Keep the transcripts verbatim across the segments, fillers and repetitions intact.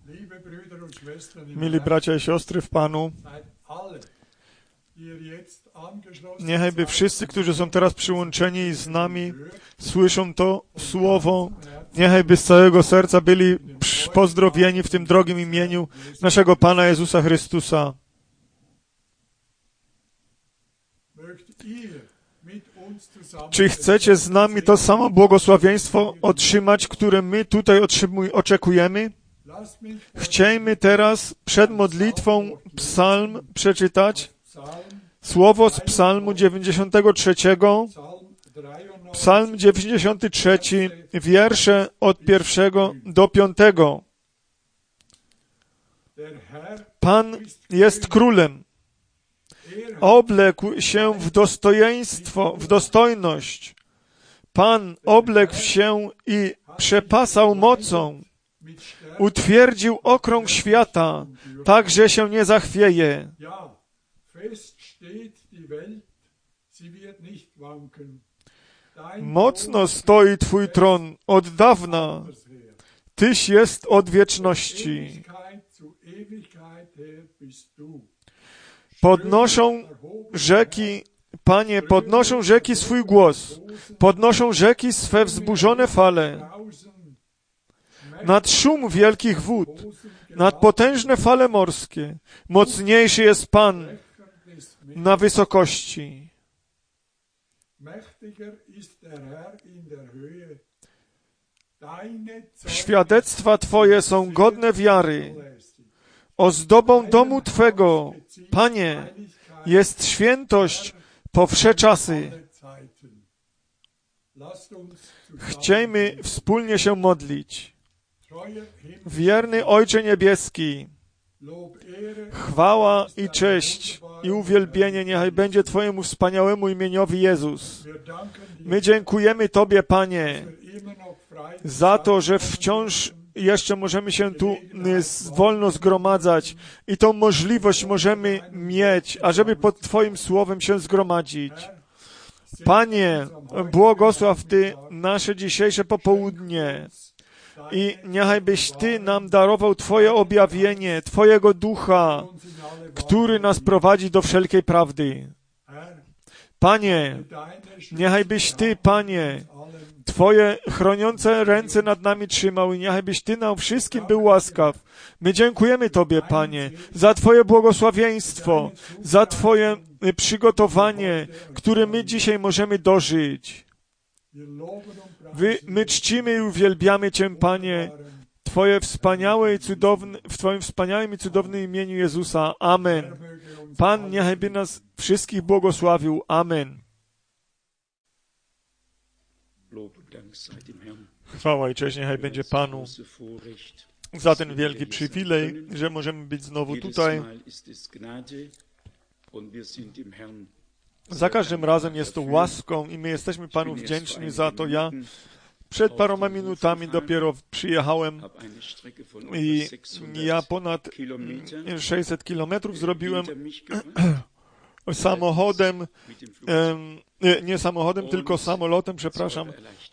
Mili bracia i siostry w Panu, niechaj by wszyscy, którzy są teraz przyłączeni z nami, słyszą to słowo, niechaj by z całego serca byli pozdrowieni w tym drogim imieniu naszego Pana Jezusa Chrystusa. Czy chcecie z nami to samo błogosławieństwo otrzymać, które my tutaj otrzymuj, oczekujemy? Chciejmy teraz przed modlitwą psalm przeczytać. Słowo z psalmu dziewięćdziesiątego trzeciego, psalm dziewięćdziesiąty trzeci, wiersze od pierwszego do piątego. Pan jest królem. Oblekł się w dostojeństwo, w dostojność. Pan oblekł się i przepasał mocą. Utwierdził okrąg świata, tak, że się nie zachwieje. Mocno stoi Twój tron od dawna. Tyś jest od wieczności. Podnoszą rzeki, Panie, podnoszą rzeki swój głos. Podnoszą rzeki swe wzburzone fale. Nad szum wielkich wód, nad potężne fale morskie. Mocniejszy jest Pan na wysokości. Świadectwa Twoje są godne wiary. Ozdobą domu Twego, Panie, jest świętość po wsze czasy. Chciejmy wspólnie się modlić. Wierny Ojcze Niebieski, chwała i cześć i uwielbienie niechaj będzie Twojemu wspaniałemu imieniowi Jezus. My dziękujemy Tobie, Panie, za to, że wciąż jeszcze możemy się tu wolno zgromadzać i tą możliwość możemy mieć, ażeby pod Twoim słowem się zgromadzić. Panie, błogosław Ty nasze dzisiejsze popołudnie i niechaj byś Ty nam darował Twoje objawienie, Twojego Ducha, który nas prowadzi do wszelkiej prawdy. Panie, niechaj byś Ty, Panie, Twoje chroniące ręce nad nami trzymał i niechaj byś Ty nam wszystkim był łaskaw. My dziękujemy Tobie, Panie, za Twoje błogosławieństwo, za Twoje przygotowanie, które my dzisiaj możemy dożyć. Wy, my czcimy i uwielbiamy Cię, Panie, Twoje wspaniałe i cudowne, w Twoim wspaniałym i cudownym imieniu Jezusa. Amen. Pan niechaj by nas wszystkich błogosławił. Amen. Chwała i cześć niechaj będzie Panu za ten wielki przywilej, że możemy być znowu tutaj. Za każdym razem jest to łaską i my jesteśmy Panu wdzięczni za to. Ja przed paroma minutami dopiero przyjechałem i ja ponad sześćset kilometrów zrobiłem samochodem, nie samochodem, tylko samolotem, przepraszam,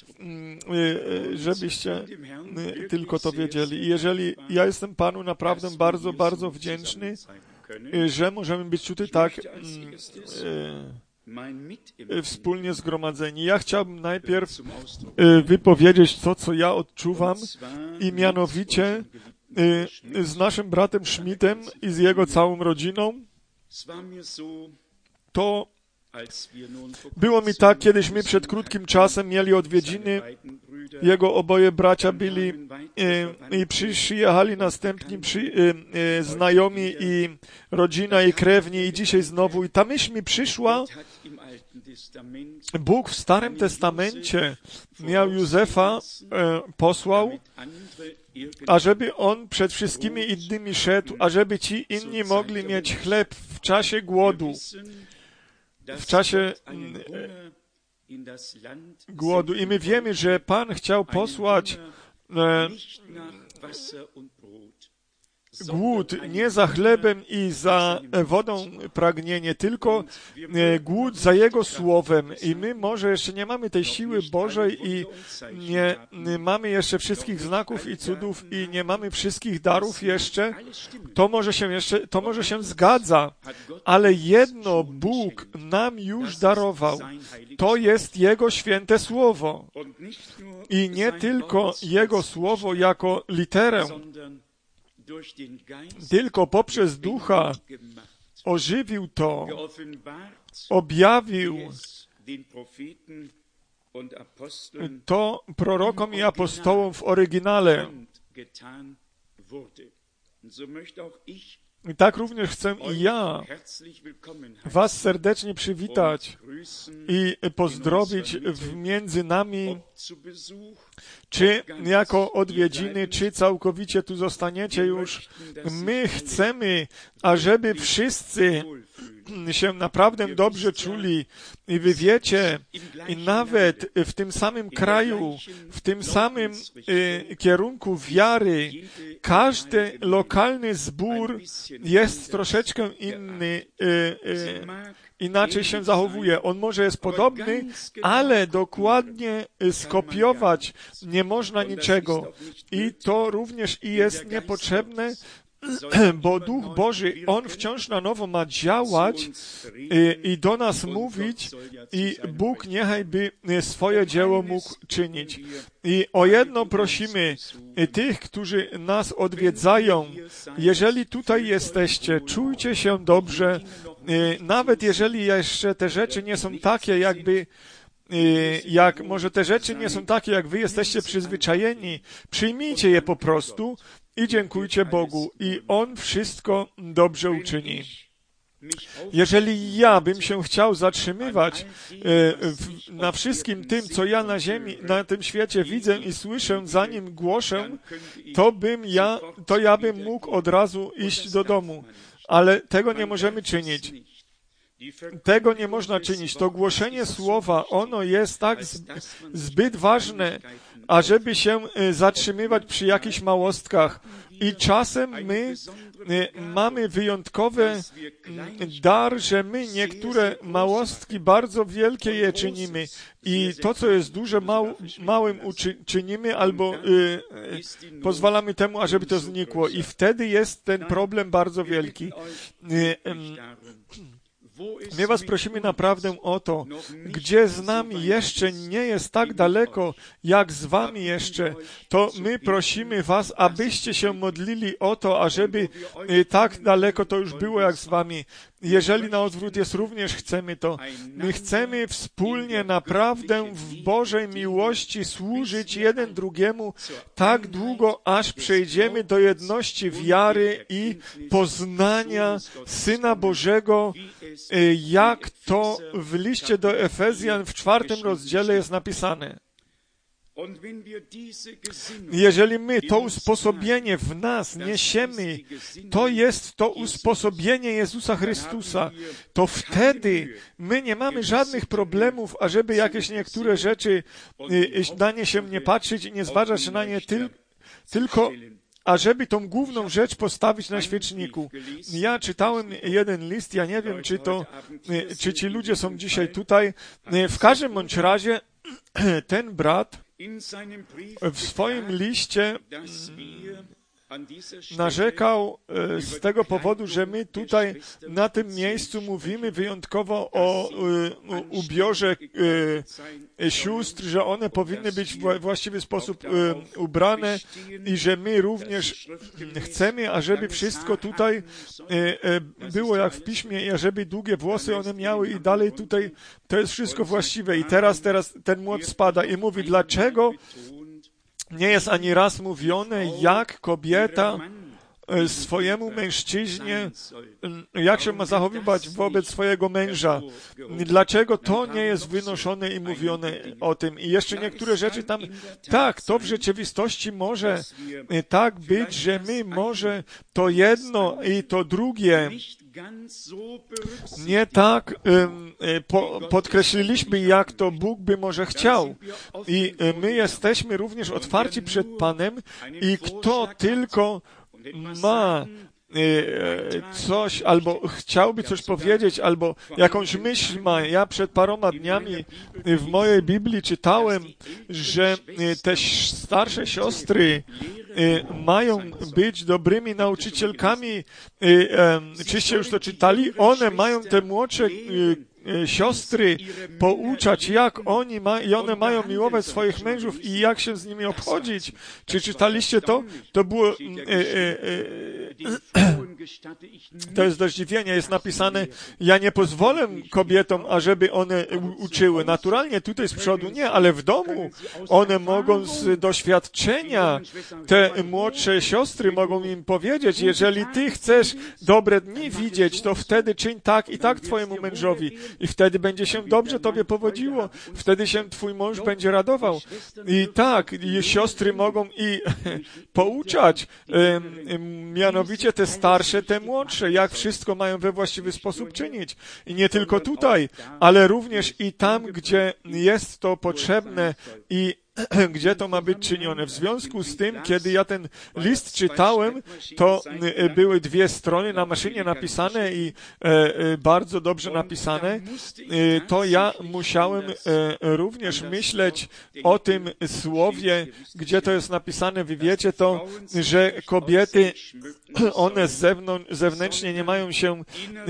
żebyście tylko to wiedzieli. I jeżeli ja jestem Panu naprawdę bardzo, bardzo wdzięczny, że możemy być tutaj tak wspólnie zgromadzeni. Ja chciałbym najpierw wypowiedzieć to, co ja odczuwam i mianowicie z naszym bratem Schmidtem i z jego całą rodziną. To było mi tak, kiedyśmy przed krótkim czasem mieli odwiedziny, jego oboje bracia byli i, i przyjechali następni przy, e, e, znajomi i rodzina i krewni i dzisiaj znowu. I ta myśl mi przyszła, Bóg w Starym Testamencie miał Józefa, e, posłał, ażeby on przed wszystkimi innymi szedł, ażeby ci inni mogli mieć chleb w czasie głodu. W czasie głodu. I my wiemy, że Pan chciał posłać e, głód nie za chlebem i za wodą pragnienie, tylko głód za Jego Słowem. I my może jeszcze nie mamy tej siły Bożej i nie mamy jeszcze wszystkich znaków i cudów i nie mamy wszystkich darów jeszcze. To może się jeszcze, to może się zgadza, ale jedno Bóg nam już darował. To jest Jego święte Słowo. I nie tylko Jego Słowo jako literę, tylko poprzez Ducha ożywił to, objawił to prorokom i apostołom w oryginale. I tak również chcę i ja was serdecznie przywitać i pozdrowić w między nami, czy jako odwiedziny, czy całkowicie tu zostaniecie już. My chcemy, ażeby wszyscy się naprawdę dobrze czuli i wy wiecie, i nawet w tym samym kraju, w tym samym y, kierunku wiary, każdy lokalny zbór jest troszeczkę inny, y, y, inaczej się zachowuje. On może jest podobny, ale dokładnie skopiować nie można niczego. I to również i jest niepotrzebne, bo Duch Boży, On wciąż na nowo ma działać i, i do nas mówić i Bóg niechaj by swoje dzieło mógł czynić. I o jedno prosimy tych, którzy nas odwiedzają. Jeżeli tutaj jesteście, czujcie się dobrze, nawet jeżeli jeszcze te rzeczy nie są takie, jakby jak może te rzeczy nie są takie, jak wy jesteście przyzwyczajeni, przyjmijcie je po prostu i dziękujcie Bogu i On wszystko dobrze uczyni. Jeżeli ja bym się chciał zatrzymywać na wszystkim tym, co ja na ziemi, na tym świecie widzę i słyszę, zanim głoszę, to bym ja, to ja bym mógł od razu iść do domu. Ale tego nie możemy czynić. Tego nie można czynić. To głoszenie słowa, ono jest tak zbyt ważne, ażeby się zatrzymywać przy jakichś małostkach. I czasem my mamy wyjątkowy dar, że my niektóre małostki bardzo wielkie je czynimy. I to, co jest duże, mał, małym uczy, czynimy albo y, y, pozwalamy temu, ażeby to znikło. I wtedy jest ten problem bardzo wielki. Y, y, My was prosimy naprawdę o to, gdzie z nami jeszcze nie jest tak daleko, jak z wami jeszcze, to my prosimy was, abyście się modlili o to, ażeby tak daleko to już było, jak z wami. Jeżeli na odwrót jest, również chcemy to. My chcemy wspólnie naprawdę w Bożej miłości służyć jeden drugiemu tak długo, aż przejdziemy do jedności wiary i poznania Syna Bożego, jak to w liście do Efezjan w czwartym rozdziale jest napisane. Jeżeli my to usposobienie w nas niesiemy, to jest to usposobienie Jezusa Chrystusa, to wtedy my nie mamy żadnych problemów, ażeby jakieś niektóre rzeczy na nie się nie patrzeć i nie zważać na nie tyl, tylko ażeby tą główną rzecz postawić na świeczniku. Ja czytałem jeden list, ja nie wiem, czy to, czy ci ludzie są dzisiaj tutaj. W każdym bądź razie ten brat w swoim liście narzekał z tego powodu, że my tutaj na tym miejscu mówimy wyjątkowo o ubiorze sióstr, że one powinny być w właściwy sposób ubrane i że my również chcemy, ażeby wszystko tutaj było jak w piśmie i ażeby długie włosy one miały i dalej tutaj to jest wszystko właściwe. I teraz, teraz ten młot spada i mówi, dlaczego nie jest ani raz mówione, jak kobieta swojemu mężczyźnie, jak się ma zachowywać wobec swojego męża. Dlaczego to nie jest wynoszone i mówione o tym? I jeszcze niektóre rzeczy tam, tak, to w rzeczywistości może tak być, że my może to jedno i to drugie nie tak um, po, podkreśliliśmy, jak to Bóg by może chciał. I my jesteśmy również otwarci przed Panem i kto tylko ma coś, albo chciałby coś powiedzieć, albo jakąś myśl ma. Ja przed paroma dniami w mojej Biblii czytałem, że te starsze siostry mają być dobrymi nauczycielkami. Czyście już to czytali? One mają te młodsze siostry pouczać, jak oni ma, i one mają miłować swoich mężów i jak się z nimi obchodzić. Czy czytaliście to? To było... E, e, e, to jest do zdziwienia. Jest napisane, ja nie pozwolę kobietom, ażeby one uczyły. Naturalnie tutaj z przodu nie, ale w domu one mogą z doświadczenia, te młodsze siostry mogą im powiedzieć, jeżeli ty chcesz dobre dni widzieć, to wtedy czyń tak i tak twojemu mężowi. I wtedy będzie się dobrze tobie powodziło. Wtedy się twój mąż będzie radował. I tak, i siostry mogą i pouczać, mianowicie te starsze, te młodsze, jak wszystko mają we właściwy sposób czynić. I nie tylko tutaj, ale również i tam, gdzie jest to potrzebne i gdzie to ma być czynione. W związku z tym, kiedy ja ten list czytałem, to były dwie strony na maszynie napisane i e, bardzo dobrze napisane, e, to ja musiałem e, również myśleć o tym słowie, gdzie to jest napisane. Wy wiecie to, że kobiety, one z zewnątrz, zewnętrznie nie mają się e,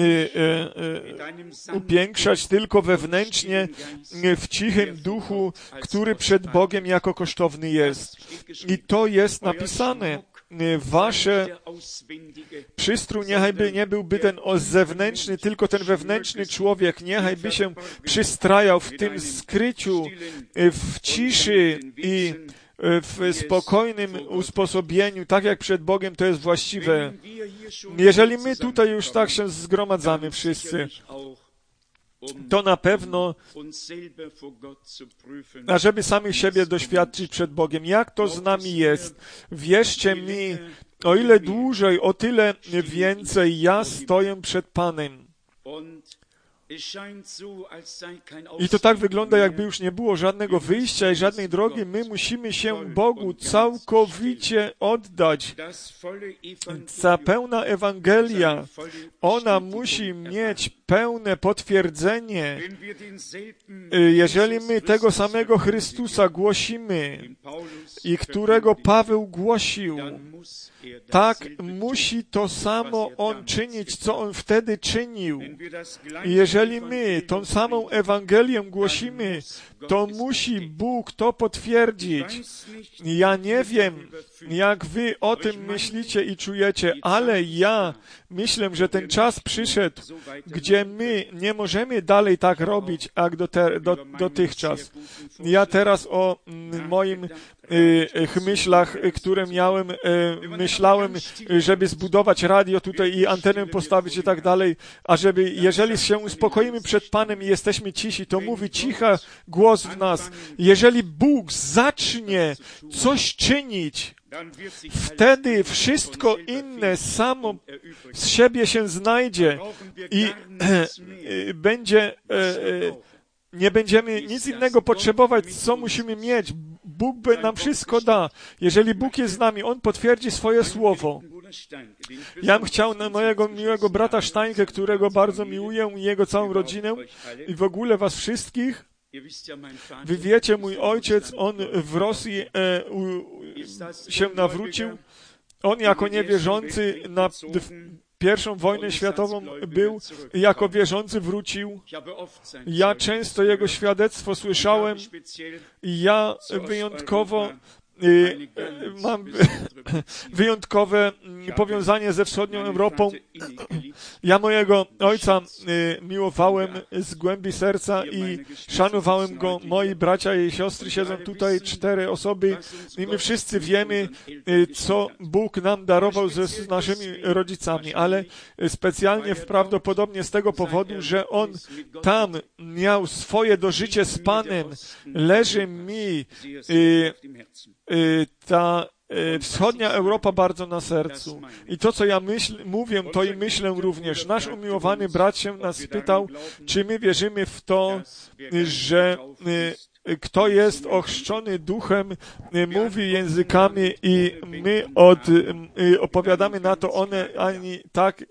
e, upiększać, tylko wewnętrznie w cichym duchu, który przed Bogiem jako kosztowny jest. I to jest napisane. Wasze przystrój niechaj by nie byłby ten zewnętrzny, tylko ten wewnętrzny człowiek, niechaj by się przystrajał w tym skryciu, w ciszy i w spokojnym usposobieniu, tak jak przed Bogiem to jest właściwe. Jeżeli my tutaj już tak się zgromadzamy wszyscy, to na pewno, ażeby samych siebie doświadczyć przed Bogiem. Jak to z nami jest? Wierzcie mi, o ile dłużej, o tyle więcej ja stoję przed Panem. I to tak wygląda, jakby już nie było żadnego wyjścia i żadnej drogi. My musimy się Bogu całkowicie oddać. Ta pełna Ewangelia, ona musi mieć pełne potwierdzenie. Jeżeli my tego samego Chrystusa głosimy i którego Paweł głosił, tak musi to samo On czynić, co On wtedy czynił. I jeżeli my tą samą Ewangelię głosimy, to musi Bóg to potwierdzić. Ja nie wiem, jak wy o tym myślicie i czujecie, ale ja myślę, że ten czas przyszedł, gdzie my nie możemy dalej tak robić, jak do te, do, dotychczas. Ja teraz o moim y, myślach, które miałem, y, myślałem, żeby zbudować radio tutaj i antenę postawić i tak dalej, a żeby, jeżeli się uspokoimy przed Panem i jesteśmy cisi, to mówi cicha głos w nas. Jeżeli Bóg zacznie coś czynić, wtedy wszystko inne samo z siebie się znajdzie i będzie, nie będziemy nic innego potrzebować, co musimy mieć. Bóg nam wszystko da. Jeżeli Bóg jest z nami, On potwierdzi swoje słowo. Ja bym chciał na mojego miłego brata Steinke, którego bardzo miłuję, i jego całą rodzinę i w ogóle was wszystkich. Wy wiecie, mój ojciec, on w Rosji e, u, się nawrócił. On jako niewierzący na w pierwszą wojnę światową był, jako wierzący wrócił. Ja często jego świadectwo słyszałem i ja wyjątkowo Y, mam wyjątkowe powiązanie ze wschodnią Europą. Ja mojego ojca y, miłowałem z głębi serca i szanowałem go. Moi bracia i siostry siedzą tutaj, cztery osoby i my wszyscy wiemy, y, co Bóg nam darował ze, z naszymi rodzicami, ale specjalnie prawdopodobnie z tego powodu, że on tam miał swoje dożycie z Panem, leży mi y, ta wschodnia Europa bardzo na sercu. I to, co ja myśl, mówię, to i myślę również. Nasz umiłowany brat się nas pytał, czy my wierzymy w to, że kto jest ochrzczony duchem, mówi językami i my od, opowiadamy na to, one ani tak,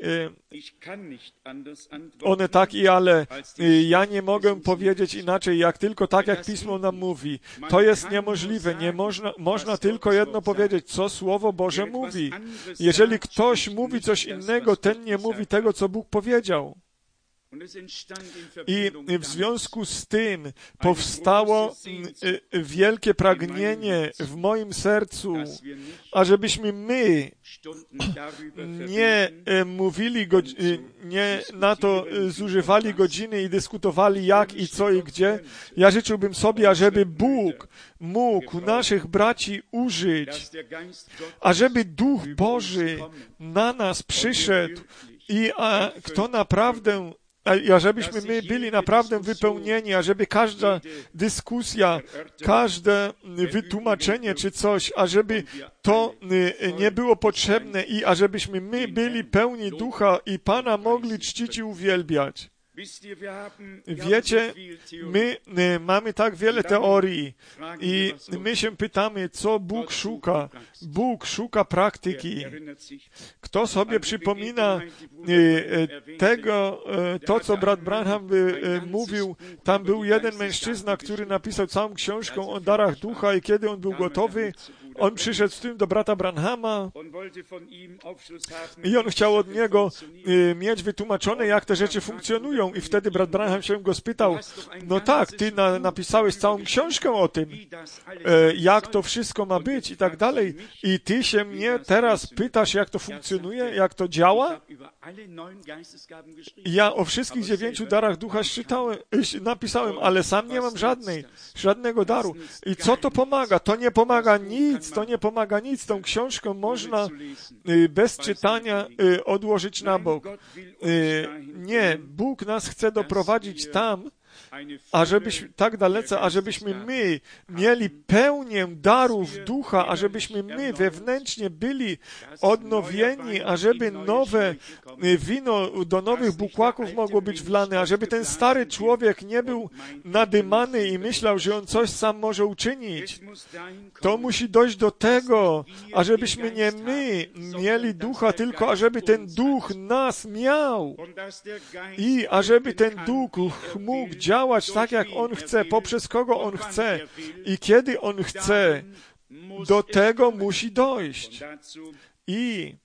one tak i ale. Ja nie mogę powiedzieć inaczej, jak tylko tak, jak Pismo nam mówi. To jest niemożliwe. Nie można, można tylko jedno powiedzieć, co Słowo Boże mówi. Jeżeli ktoś mówi coś innego, ten nie mówi tego, co Bóg powiedział. I w związku z tym powstało wielkie pragnienie w moim sercu, ażebyśmy my nie mówili, nie na to zużywali godziny i dyskutowali jak i co i gdzie. Ja życzyłbym sobie, ażeby Bóg mógł naszych braci użyć, ażeby Duch Boży na nas przyszedł i a kto naprawdę i ażebyśmy my byli naprawdę wypełnieni, ażeby każda dyskusja, każde wytłumaczenie czy coś, ażeby to nie było potrzebne i ażebyśmy my byli pełni Ducha i Pana mogli czcić i uwielbiać. Wiecie, my mamy tak wiele teorii i my się pytamy, co Bóg szuka. Bóg szuka praktyki. Kto sobie przypomina tego, to co brat Branham mówił, tam był jeden mężczyzna, który napisał całą książkę o darach ducha i kiedy on był gotowy, on przyszedł z tym do brata Branhama i on chciał od niego mieć wytłumaczone, jak te rzeczy funkcjonują. I wtedy brat Branham się go spytał, no tak, ty na, napisałeś całą książkę o tym, jak to wszystko ma być i tak dalej. I ty się mnie teraz pytasz, jak to funkcjonuje, jak to działa? Ja o wszystkich dziewięciu darach ducha czytałem, napisałem, ale sam nie mam żadnej, żadnego daru. I co to pomaga? To nie pomaga nic. To nie pomaga nic. Tą książkę można bez czytania odłożyć na bok. Nie, Bóg nas chce doprowadzić tam, ażebyśmy tak dalece, ażebyśmy my mieli pełnię darów ducha, ażebyśmy my wewnętrznie byli odnowieni, ażeby nowe wino do nowych bukłaków mogło być wlane, ażeby ten stary człowiek nie był nadymany i myślał, że on coś sam może uczynić. To musi dojść do tego, ażebyśmy nie my mieli ducha, tylko ażeby ten duch nas miał i ażeby ten duch mógł działać tak, jak On chce, poprzez kogo On chce i kiedy On chce. Do tego musi dojść. I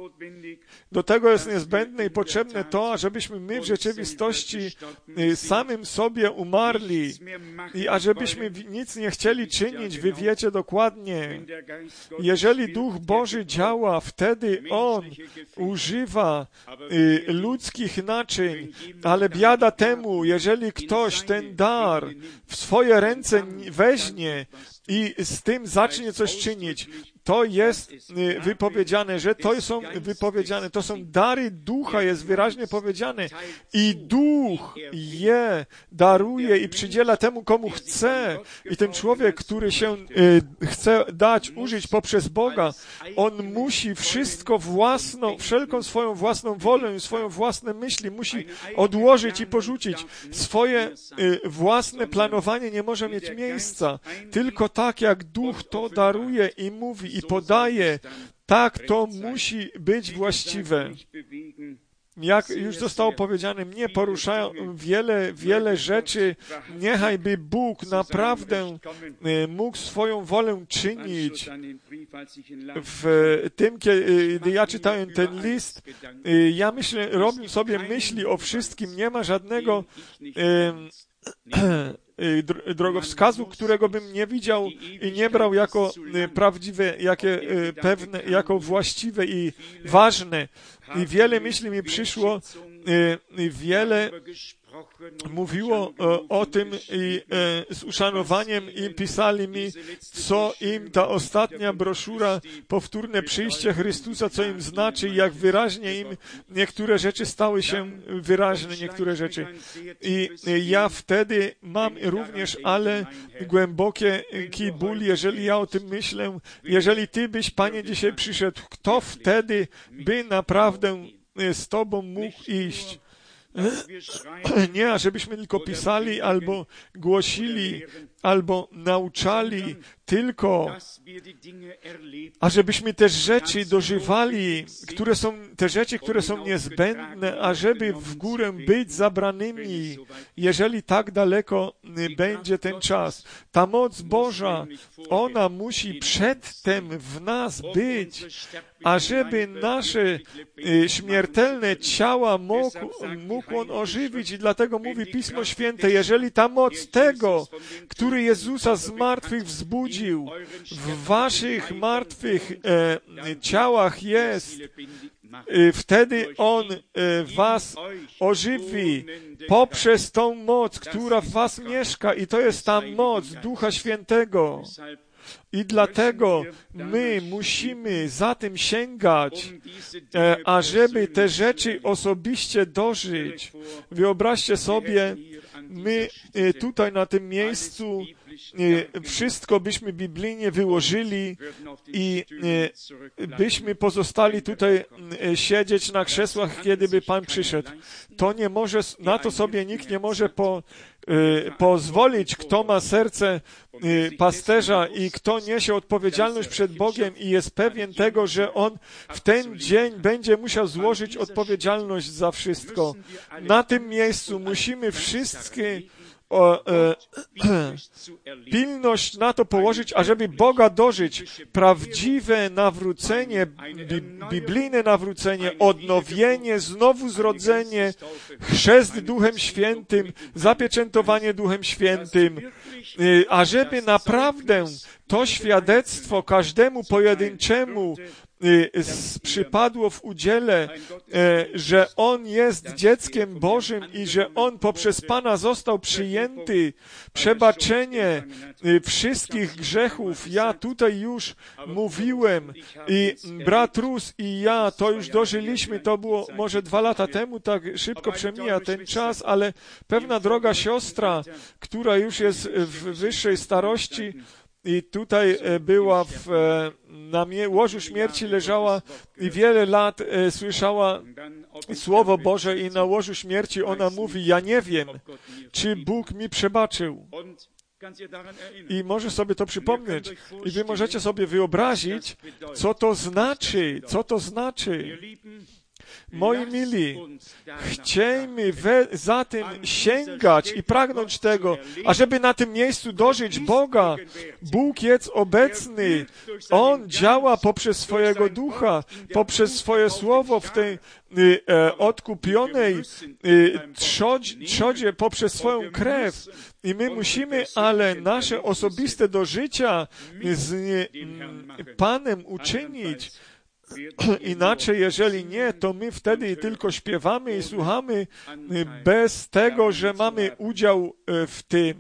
do tego jest niezbędne i potrzebne to, ażebyśmy my w rzeczywistości samym sobie umarli i ażebyśmy nic nie chcieli czynić. Wy wiecie dokładnie, jeżeli Duch Boży działa, wtedy On używa ludzkich naczyń, ale biada temu, jeżeli ktoś ten dar w swoje ręce weźmie i z tym zacznie coś czynić. To jest wypowiedziane, że to są wypowiedziane, to są dary ducha, jest wyraźnie powiedziane. I duch je daruje i przydziela temu, komu chce. I ten człowiek, który się chce dać, użyć poprzez Boga, on musi wszystko własną, wszelką swoją własną wolę i swoją własne myśli musi odłożyć i porzucić. Swoje własne planowanie nie może mieć miejsca. Tylko tak, jak duch to daruje i mówi i podaje, tak to musi być właściwe. Jak już zostało powiedziane, mnie poruszają wiele, wiele rzeczy. Niechajby Bóg naprawdę mógł swoją wolę czynić. W tym, kiedy ja czytałem ten list, ja myślę, robię sobie myśli o wszystkim. Nie ma żadnego drogowskazu, którego bym nie widział i nie brał jako prawdziwe, jakie pewne, jako właściwe i ważne. I wiele myśli mi przyszło, i wiele mówiło o, o tym i e, z uszanowaniem i pisali mi, co im ta ostatnia broszura, powtórne przyjście Chrystusa, co im znaczy i jak wyraźnie im niektóre rzeczy stały się wyraźne, niektóre rzeczy. I e, ja wtedy mam również, ale głębokie ból, jeżeli ja o tym myślę, jeżeli Ty byś, Panie, dzisiaj przyszedł, kto wtedy by naprawdę z Tobą mógł iść? Nie, ażebyśmy tylko pisali albo głosili albo nauczali tylko, ażebyśmy te rzeczy dożywali, które są, te rzeczy, które są niezbędne, ażeby w górę być zabranymi, jeżeli tak daleko będzie ten czas. Ta moc Boża, ona musi przedtem w nas być, ażeby nasze śmiertelne ciała mógł, mógł On ożywić. I dlatego mówi Pismo Święte, jeżeli ta moc tego, który Jezusa z martwych wzbudził, w waszych martwych e, ciałach jest, e, wtedy On e, was ożywi poprzez tą moc, która w was mieszka, i to jest ta moc Ducha Świętego. I dlatego my musimy za tym sięgać, e, ażeby te rzeczy osobiście dożyć. Wyobraźcie sobie, my e, tutaj na tym miejscu e, wszystko byśmy biblijnie wyłożyli i e, byśmy pozostali tutaj e, siedzieć na krzesłach, kiedyby Pan przyszedł. To nie może, na to sobie nikt nie może po, e, pozwolić, kto ma serce e, pasterza i kto niesie odpowiedzialność przed Bogiem i jest pewien tego, że on w ten dzień będzie musiał złożyć odpowiedzialność za wszystko. Na tym miejscu musimy wszystkie O, e, pilność na to położyć, ażeby Boga dożyć. Prawdziwe nawrócenie, bi, biblijne nawrócenie, odnowienie, znowu zrodzenie, chrzest Duchem Świętym, zapieczętowanie Duchem Świętym, e, ażeby naprawdę to świadectwo każdemu pojedynczemu przypadło w udziale, że On jest dzieckiem Bożym i że On poprzez Pana został przyjęty, przebaczenie wszystkich grzechów. Ja tutaj już mówiłem i brat Rus i ja to już dożyliśmy, to było może dwa lata temu, tak szybko przemija ten czas, ale pewna droga siostra, która już jest w wyższej starości, i tutaj była w, na łożu śmierci leżała i wiele lat e, słyszała Słowo Boże i na łożu śmierci ona mówi, ja nie wiem, czy Bóg mi przebaczył. I może sobie to przypomnieć. I wy możecie sobie wyobrazić, co to znaczy, co to znaczy. Moi mili, chciejmy we, za tym sięgać i pragnąć tego, ażeby na tym miejscu dożyć Boga. Bóg jest obecny. On działa poprzez swojego Ducha, poprzez swoje Słowo w tej y, e, odkupionej y, trzodzie, trzodzie, poprzez swoją krew. I my musimy, ale nasze osobiste dożycia z y, Panem uczynić. Inaczej, jeżeli nie, to my wtedy tylko śpiewamy i słuchamy bez tego, że mamy udział w tym.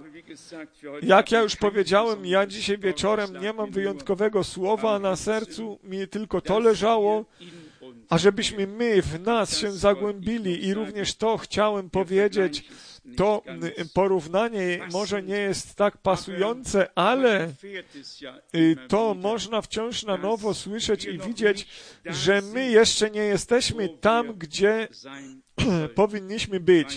Jak ja już powiedziałem, ja dzisiaj wieczorem nie mam wyjątkowego słowa na sercu, mi tylko to leżało, ażebyśmy my w nas się zagłębili i również to chciałem powiedzieć. To porównanie może nie jest tak pasujące, ale to można wciąż na nowo słyszeć i widzieć, że my jeszcze nie jesteśmy tam, gdzie powinniśmy być.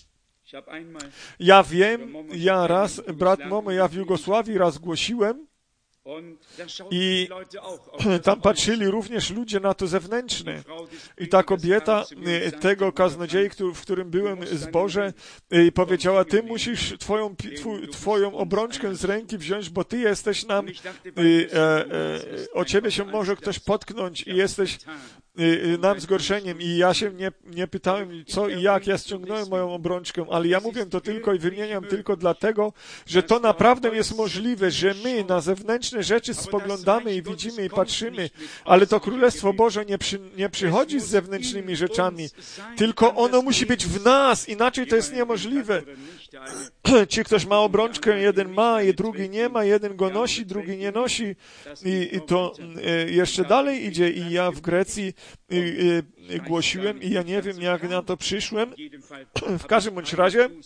Ja wiem, ja raz, brat Momo, ja w Jugosławii raz głosiłem, i tam patrzyli również ludzie na to zewnętrzne. I ta kobieta tego kaznodziei, w którym byłem zborze, powiedziała, ty musisz twoją, twój, twoją obrączkę z ręki wziąć, bo ty jesteś nam, e, e, o ciebie się może ktoś potknąć i jesteś nam zgorszeniem. I ja się nie, nie pytałem, co i jak. Ja ściągnąłem moją obrączkę, ale ja mówię to tylko i wymieniam tylko dlatego, że to naprawdę jest możliwe, że my na zewnętrzne rzeczy spoglądamy i widzimy i patrzymy, ale to Królestwo Boże nie, przy, nie przychodzi z zewnętrznymi rzeczami, tylko ono musi być w nas, inaczej to jest niemożliwe. Czy ktoś ma obrączkę, jeden ma, i drugi nie ma, jeden go nosi, drugi nie nosi i, i to e, jeszcze dalej idzie. I ja w Grecji e, e, głosiłem i ja nie wiem, jak na to przyszłem. W każdym bądź razie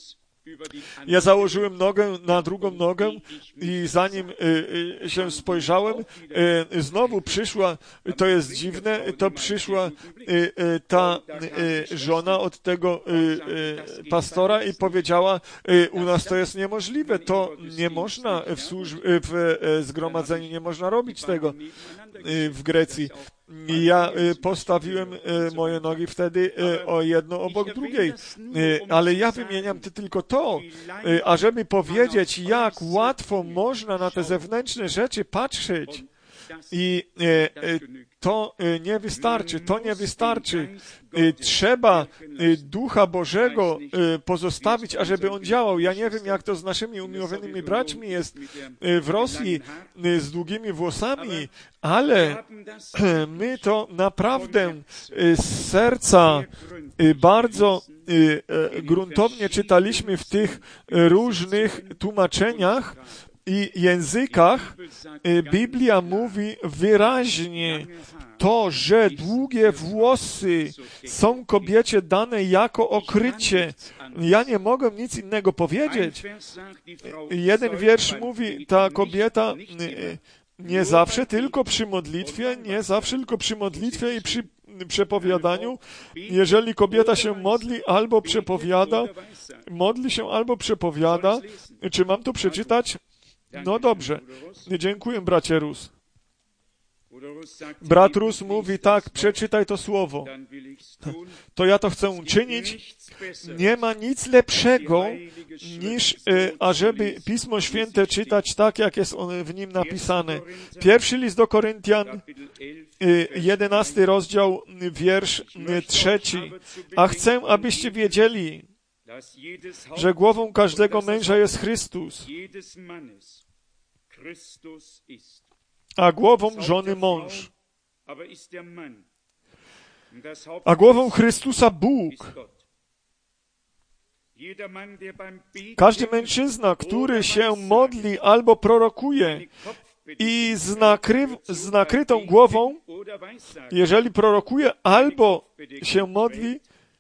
Ja założyłem nogę na drugą nogę i zanim y, y, się spojrzałem, y, znowu przyszła, to jest dziwne, to przyszła y, y, ta y, żona od tego y, y, pastora i powiedziała, y, u nas to jest niemożliwe, to nie można w, służb- w y, zgromadzeniu, nie można robić tego y, w Grecji. I ja y, postawiłem y, moje nogi wtedy y, o jedną obok drugiej, y, ale ja wymieniam ty tylko to, y, ażeby powiedzieć, jak łatwo można na te zewnętrzne rzeczy patrzeć. I e, e, to e, nie wystarczy, to nie wystarczy. E, trzeba e, Ducha Bożego e, pozostawić, ażeby On działał. Ja nie wiem, jak to z naszymi umiłowymi braćmi jest e, w Rosji e, z długimi włosami, ale e, my to naprawdę e, z serca e, bardzo e, e, gruntownie czytaliśmy w tych e, różnych tłumaczeniach i językach. Biblia mówi wyraźnie to, że długie włosy są kobiecie dane jako okrycie. Ja nie mogę nic innego powiedzieć. Jeden wiersz mówi, ta kobieta nie zawsze tylko przy modlitwie, nie zawsze tylko przy modlitwie i przy przepowiadaniu. Jeżeli kobieta się modli albo przepowiada, modli się albo przepowiada. Czy mam to przeczytać? No dobrze. Dziękuję, bracie Rus. Brat Rus mówi, tak, przeczytaj to słowo. To ja to chcę uczynić. Nie ma nic lepszego, niż e, ażeby Pismo Święte czytać tak, jak jest on w nim napisane. Pierwszy list do Koryntian, e, jedenasty rozdział, wiersz e, trzeci. A chcę, abyście wiedzieli, że głową każdego męża jest Chrystus, a głową żony mąż, a głową Chrystusa Bóg. Każdy mężczyzna, który się modli albo prorokuje i z, nakry, z nakrytą głową, jeżeli prorokuje albo się modli,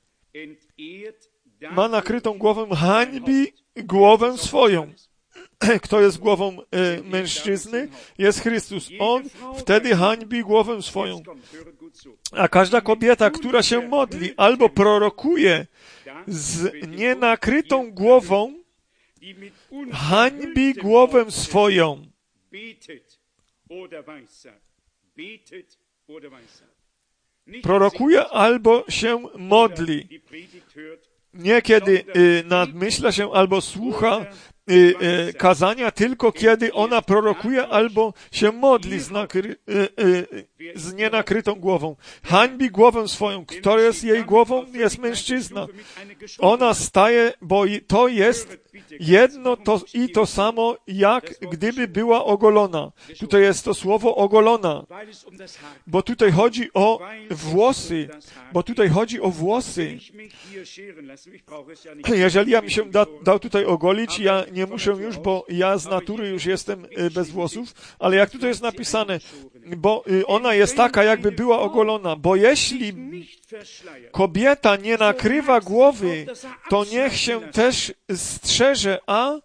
ma nakrytą głowę, hańbi głowę swoją. Kto jest głową e, mężczyzny? Jest Chrystus. On wtedy hańbi głowę swoją. A każda kobieta, która się modli albo prorokuje z nienakrytą głową, hańbi głowę swoją. Prorokuje albo się modli. Niekiedy y, nadmyśla się albo słucha y, y, kazania tylko kiedy ona prorokuje albo się modli z, nakry, y, y, z nienakrytą głową. Hańbi głowę swoją. Kto jest jej głową? Jest mężczyzna. Ona staje, bo to jest jedno to i to samo, jak gdyby była ogolona. Tutaj jest to słowo ogolona, bo tutaj chodzi o włosy, bo tutaj chodzi o włosy. Jeżeli ja mi się da, dał tutaj ogolić, ja nie muszę już, bo ja z natury już jestem bez włosów, ale jak tutaj jest napisane, bo ona jest taka, jakby była ogolona, bo jeśli kobieta nie nakrywa głowy, to niech się też strzeże, a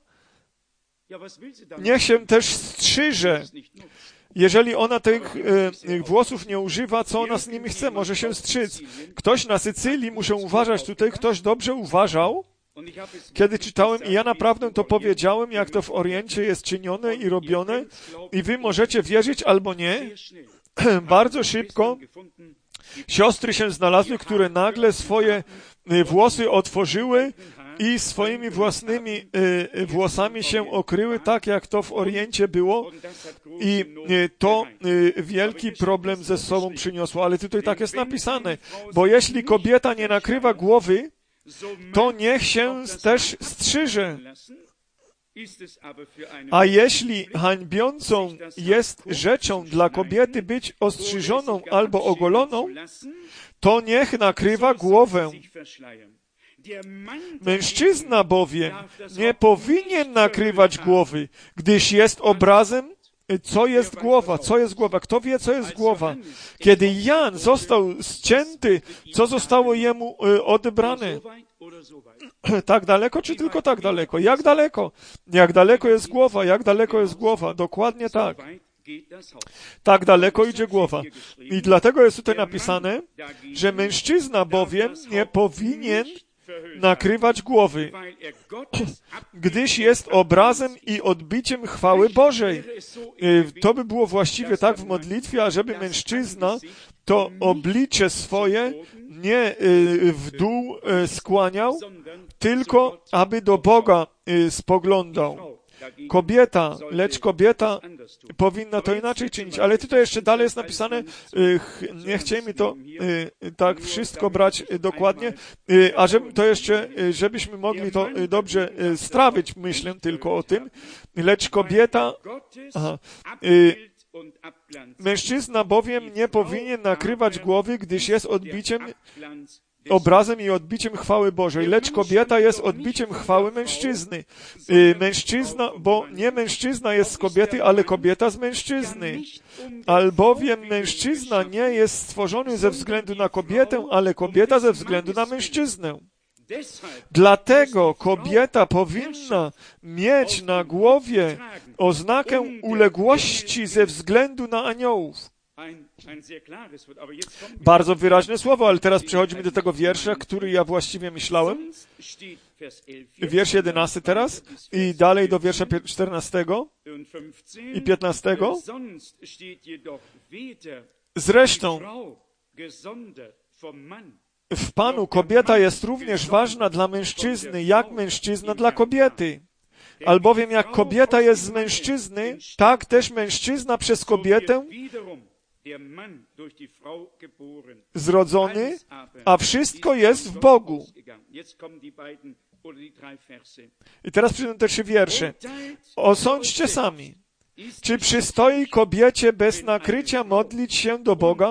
niech się też strzyże. Jeżeli ona tych e, włosów nie używa, co ona z nimi chce? Może się strzyc. Ktoś na Sycylii, muszę uważać tutaj, ktoś dobrze uważał, kiedy czytałem i ja naprawdę to powiedziałem, jak to w Oriencie jest czynione i robione i wy możecie wierzyć albo nie. Bardzo szybko siostry się znalazły, które nagle swoje włosy otworzyły i swoimi własnymi y, włosami się okryły, tak jak to w Oriencie było. I y, to y, wielki problem ze sobą przyniosło. Ale tutaj tak jest napisane, bo jeśli kobieta nie nakrywa głowy, to niech się też strzyże. A jeśli hańbiącą jest rzeczą dla kobiety być ostrzyżoną albo ogoloną, to niech nakrywa głowę. Mężczyzna bowiem nie powinien nakrywać głowy, gdyż jest obrazem, co jest głowa, co jest głowa. Kto wie, co jest głowa? Kiedy Jan został ścięty, co zostało jemu odebrane? Tak daleko, czy tylko tak daleko? Jak daleko? Jak daleko jest głowa? Jak daleko jest głowa? Dokładnie tak. Tak daleko idzie głowa. I dlatego jest tutaj napisane, że mężczyzna bowiem nie powinien nakrywać głowy, gdyż jest obrazem i odbiciem chwały Bożej. To by było właściwie tak w modlitwie, ażeby mężczyzna to oblicze swoje nie w dół skłaniał, tylko aby do Boga spoglądał. Kobieta, lecz kobieta powinna to inaczej czynić. Ale tutaj jeszcze dalej jest napisane, nie chciejmy to tak wszystko brać dokładnie, a żeby to jeszcze, żebyśmy mogli to dobrze strawić, myślę tylko o tym, lecz kobieta, aha, mężczyzna bowiem nie powinien nakrywać głowy, gdyż jest odbiciem obrazem i odbiciem chwały Bożej, lecz kobieta jest odbiciem chwały mężczyzny. Mężczyzna, bo nie mężczyzna jest z kobiety, ale kobieta z mężczyzny. Albowiem mężczyzna nie jest stworzony ze względu na kobietę, ale kobieta ze względu na mężczyznę. Dlatego kobieta powinna mieć na głowie oznakę uległości ze względu na aniołów. Bardzo wyraźne słowo, ale teraz przechodzimy do tego wiersza, który ja właściwie myślałem. Wiersz jedenasty teraz i dalej do wiersza czternastego i piętnastego. Zresztą w Panu kobieta jest również ważna dla mężczyzny, jak mężczyzna dla kobiety. Albowiem jak kobieta jest z mężczyzny, tak też mężczyzna przez kobietę zrodzony, a wszystko jest w Bogu. I teraz przyjdą te trzy wiersze. Osądźcie sami. Czy przystoi kobiecie bez nakrycia modlić się do Boga?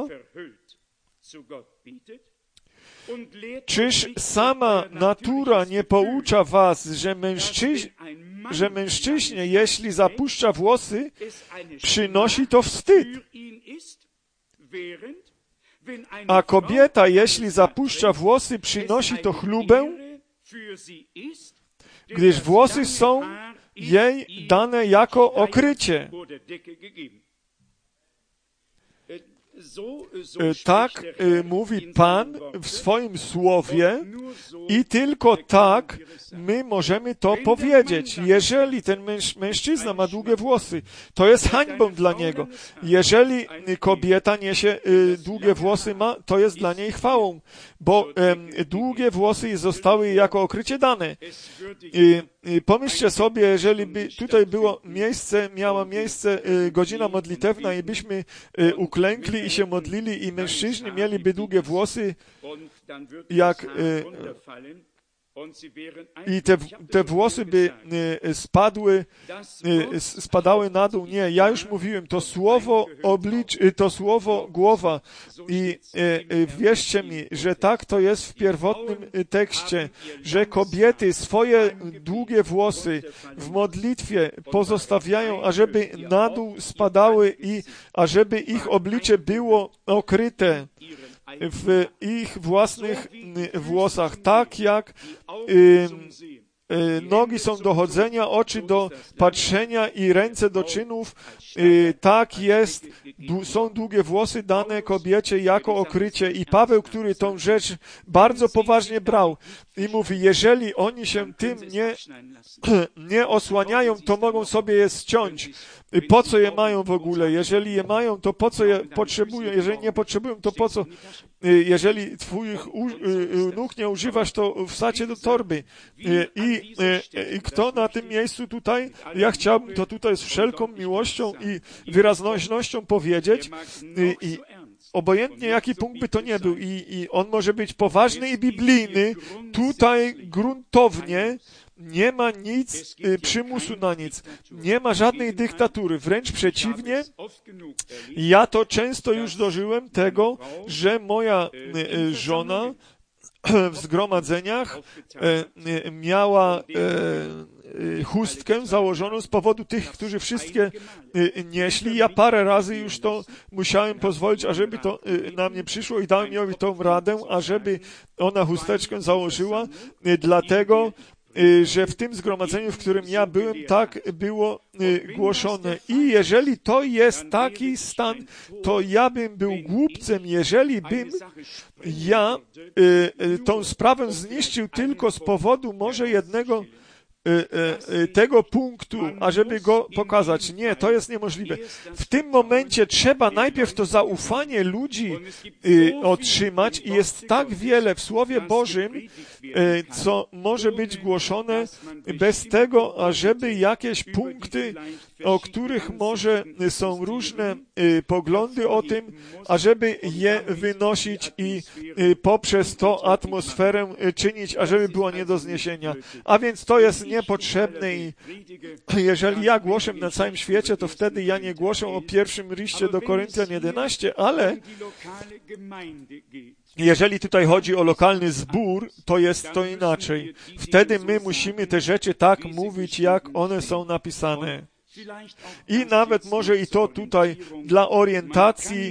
Czyż sama natura nie poucza was, że, mężczyź... że mężczyźnie, jeśli zapuszcza włosy, przynosi to wstyd? A kobieta, jeśli zapuszcza włosy, przynosi to chlubę, gdyż włosy są jej dane jako okrycie. Tak mówi Pan w swoim słowie i tylko tak my możemy to powiedzieć. Jeżeli ten męż, mężczyzna ma długie włosy, to jest hańbą dla niego. Jeżeli kobieta niesie długie włosy ma, to jest dla niej chwałą, bo długie włosy zostały jako okrycie dane. I, i pomyślcie sobie, jeżeli by tutaj było miejsce, miała miejsce godzina modlitewna i byśmy uklękli i się modlili i mężczyźni mieliby długie włosy, jak i te, te włosy by spadły, spadały na dół. Nie, ja już mówiłem, to słowo oblicz, to słowo głowa i wierzcie mi, że tak to jest w pierwotnym tekście, że kobiety swoje długie włosy w modlitwie pozostawiają, ażeby na dół spadały i ażeby ich oblicze było okryte w ich własnych włosach, tak jak y, y, nogi są do chodzenia, oczy do patrzenia i ręce do czynów, y, tak jest, d- są długie włosy dane kobiecie jako okrycie. I Paweł, który tą rzecz bardzo poważnie brał i mówi, jeżeli oni się tym nie, nie osłaniają, to mogą sobie je ściąć. Po co je mają w ogóle? Jeżeli je mają, to po co je potrzebują? Jeżeli nie potrzebują, to po co? Jeżeli twoich nóg nie używasz, to wsadź je do torby. I, I kto na tym miejscu tutaj? Ja chciałbym to tutaj z wszelką miłością i wyraznością powiedzieć. I obojętnie jaki punkt by to nie był. I, I on może być poważny i biblijny. Tutaj gruntownie nie ma nic, y, przymusu na nic. Nie ma żadnej dyktatury. Wręcz przeciwnie, ja to często już dożyłem tego, że moja y, y, żona w zgromadzeniach miała chustkę założoną z powodu tych, którzy wszystkie nieśli. Ja parę razy już to musiałem pozwolić, ażeby to na mnie przyszło i dałem jej tą radę, ażeby ona chusteczkę założyła, dlatego że w tym zgromadzeniu, w którym ja byłem, tak było głoszone. I jeżeli to jest taki stan, to ja bym był głupcem, jeżeli bym ja tą sprawę zniszczył tylko z powodu może jednego tego punktu, ażeby go pokazać. Nie, to jest niemożliwe. W tym momencie trzeba najpierw to zaufanie ludzi otrzymać i jest tak wiele w Słowie Bożym, co może być głoszone bez tego, ażeby jakieś punkty, o których może są różne poglądy o tym, ażeby je wynosić i poprzez to atmosferę czynić, ażeby było nie do zniesienia. A więc to jest niepotrzebne i jeżeli ja głoszę na całym świecie, to wtedy ja nie głoszę o pierwszym liście do Koryntian jedenaście, ale jeżeli tutaj chodzi o lokalny zbór, to jest to inaczej. Wtedy my musimy te rzeczy tak mówić, jak one są napisane. I nawet może i to tutaj dla orientacji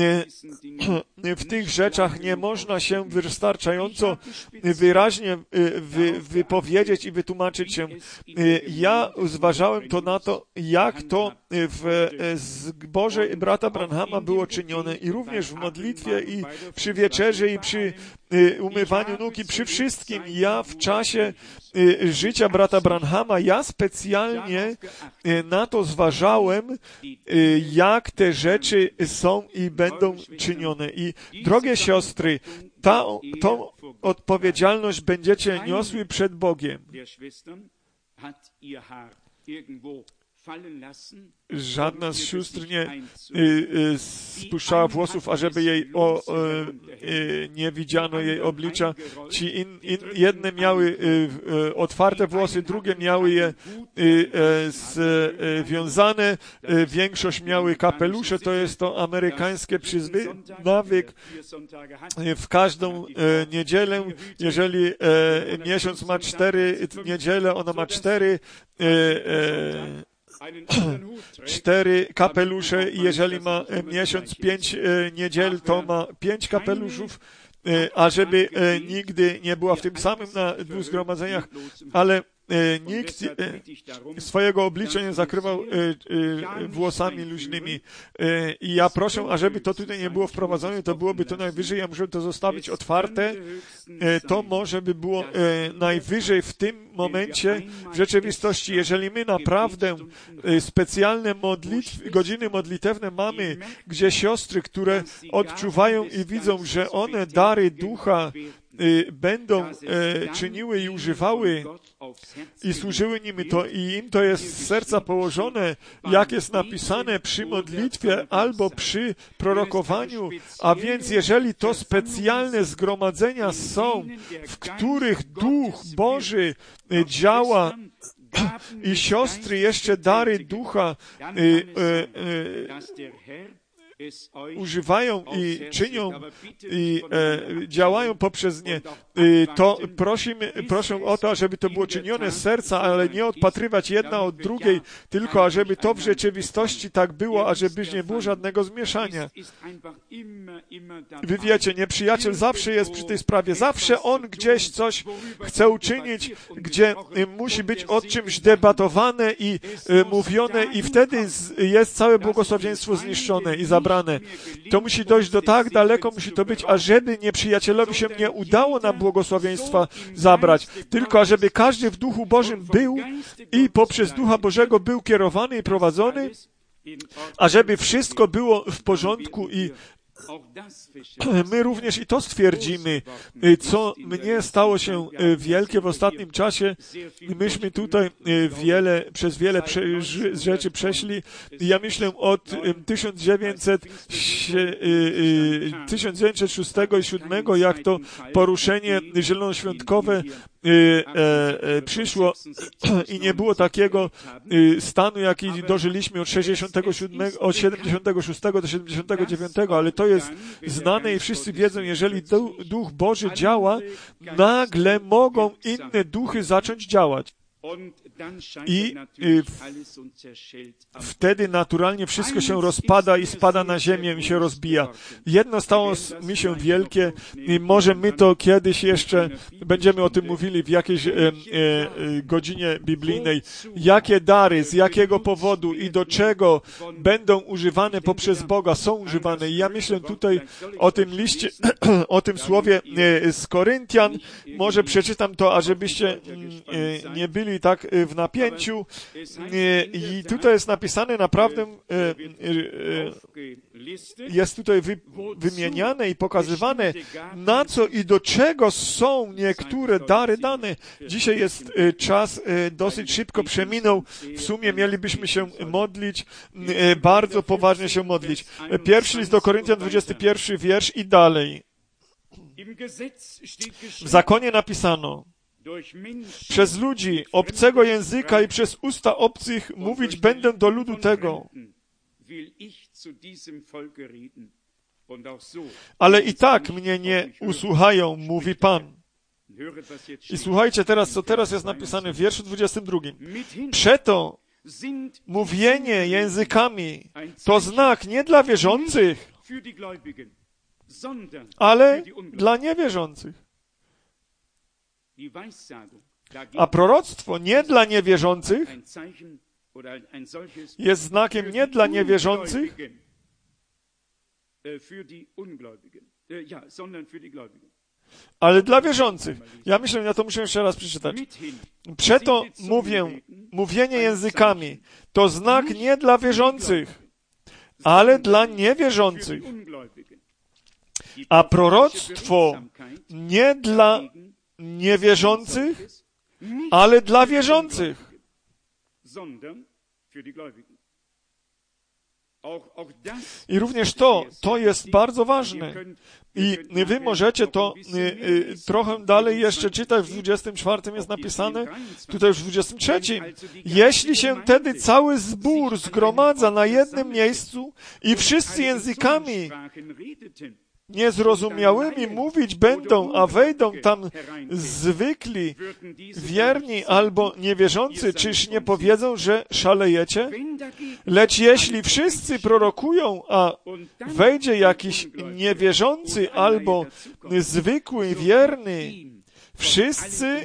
w tych rzeczach nie można się wystarczająco wyraźnie wy, wypowiedzieć i wytłumaczyć się. Ja zważałem to na to, jak to w zborze brata Branhama było czynione i również w modlitwie i przy wieczerzy i przy umywaniu nóg i przy wszystkim. Ja w czasie życia brata Branhama, ja specjalnie na to zważałem, jak te rzeczy są i będą czynione. I drogie siostry, ta, tą odpowiedzialność będziecie niosły przed Bogiem. Żadna z sióstr nie y, y, spuszczała włosów, ażeby jej o, y, y, nie widziano jej oblicza. Ci in, in, jedne miały y, y, otwarte włosy, drugie miały je y, y, związane, y, większość miały kapelusze. To jest to amerykańskie przyzwy, nawyk. W każdą y, niedzielę, jeżeli y, miesiąc ma cztery niedziele, ona ma cztery y, y, cztery kapelusze i jeżeli ma miesiąc pięć niedziel, to ma pięć kapeluszów, a żeby nigdy nie była w tym samym na dwóch zgromadzeniach, ale nikt swojego oblicza nie zakrywał włosami luźnymi. I ja proszę, ażeby to tutaj nie było wprowadzone, to byłoby to najwyżej, ja muszę to zostawić otwarte, to może by było najwyżej w tym momencie w rzeczywistości, jeżeli my naprawdę specjalne modlitw, godziny modlitewne mamy, gdzie siostry, które odczuwają i widzą, że one dary ducha będą e, czyniły i używały i służyły nimi, to i im to jest z serca położone, jak jest napisane przy modlitwie albo przy prorokowaniu, a więc jeżeli to specjalne zgromadzenia są, w których Duch Boży działa i siostry jeszcze dary ducha e, e, używają i czynią i e, działają poprzez nie, e, to prosimy, proszę o to, żeby to było czynione z serca, ale nie odpatrywać jedna od drugiej, tylko ażeby to w rzeczywistości tak było, ażeby nie było żadnego zmieszania. Wy wiecie, nieprzyjaciel zawsze jest przy tej sprawie, zawsze on gdzieś coś chce uczynić, gdzie musi być o czymś debatowane i e, mówione i wtedy z, jest całe błogosławieństwo zniszczone i zabrane. To musi dojść do tak daleko, musi to być, ażeby nieprzyjacielowi się nie udało nam błogosławieństwa zabrać, tylko ażeby każdy w Duchu Bożym był i poprzez Ducha Bożego był kierowany i prowadzony, ażeby wszystko było w porządku i my również i to stwierdzimy, co mnie stało się wielkie w ostatnim czasie. Myśmy tutaj wiele, przez wiele prze, rzeczy przeszli. Ja myślę od tysiąc dziewięćset szóstego i siódmego, jak to poruszenie zielonoświątkowe y, e, przyszło i nie było takiego y, stanu, jaki dożyliśmy od sześćdziesiątego siódmego, od siedemdziesiątego szóstego do siedemdziesiątego dziewiątego, ale to jest znane i wszyscy wiedzą, jeżeli Duch Boży działa, nagle mogą inne duchy zacząć działać. I y, wtedy naturalnie wszystko się rozpada i spada na ziemię i się rozbija. Jedno stało mi się wielkie i może my to kiedyś jeszcze będziemy o tym mówili w jakiejś e, e, godzinie biblijnej. Jakie dary, z jakiego powodu i do czego będą używane poprzez Boga, są używane. I ja myślę tutaj o tym liście, o tym słowie e, z Koryntian. Może przeczytam to, ażebyście e, nie byli tak w napięciu. I tutaj jest napisane naprawdę, jest tutaj wy, wymieniane i pokazywane, na co i do czego są niektóre dary dane. Dzisiaj jest czas, dosyć szybko przeminął. W sumie mielibyśmy się modlić, bardzo poważnie się modlić. Pierwszy list do Koryntian, dwudziesty pierwszy wiersz i dalej. W zakonie napisano: przez ludzi obcego języka i przez usta obcych mówić będę do ludu tego. Ale i tak mnie nie usłuchają, mówi Pan. I słuchajcie teraz, co teraz jest napisane w wierszu dwudziestym drugim. Przeto mówienie językami to znak nie dla wierzących, ale dla niewierzących. A proroctwo nie dla niewierzących jest znakiem nie dla niewierzących, ale dla wierzących. Ja myślę, ja to muszę jeszcze raz przeczytać. Przeto mówię, mówienie językami to znak nie dla wierzących, ale dla niewierzących. A proroctwo nie dla niewierzących, ale dla wierzących. I również to, to jest bardzo ważne. I wy możecie to y, y, trochę dalej jeszcze czytać, w dwudziestym czwartym jest napisane, tutaj już w dwudziestym trzecim. Jeśli się wtedy cały zbór zgromadza na jednym miejscu i wszyscy językami niezrozumiałymi mówić będą, a wejdą tam zwykli, wierni albo niewierzący, czyż nie powiedzą, że szalejecie? Lecz jeśli wszyscy prorokują, a wejdzie jakiś niewierzący albo zwykły, wierny, wszyscy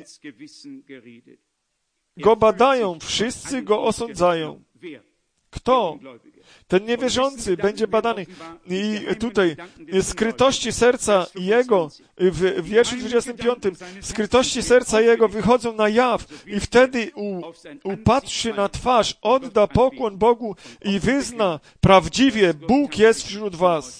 go badają, wszyscy go osądzają. Kto? Ten niewierzący będzie badany. I tutaj skrytości serca jego, w wierszu dwudziestym piątym, skrytości serca jego wychodzą na jaw i wtedy u, upatrzy na twarz, odda pokłon Bogu i wyzna prawdziwie, Bóg jest wśród was.